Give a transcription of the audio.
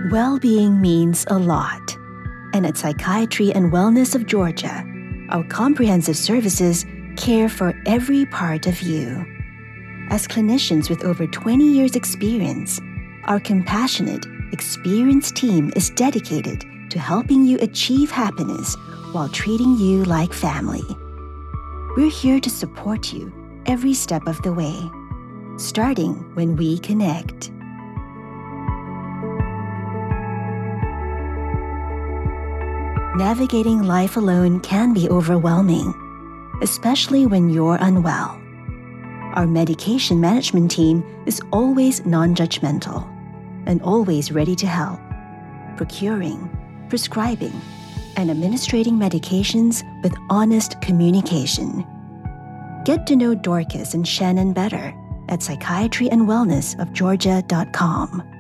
Well-being means a lot. And at Psychiatry and Wellness of Georgia, our comprehensive services care for every part of you. As clinicians with over 20 years' experience, our compassionate, experienced team is dedicated to helping you achieve happiness while treating you like family. We're here to support you every step of the way, starting when we connect. Navigating life alone can be overwhelming, especially when you're unwell. Our medication management team is always non-judgmental and always ready to help, procuring, prescribing, and administrating medications with honest communication. Get to know Dorcas and Shannon better at psychiatryandwellnessofgeorgia.com.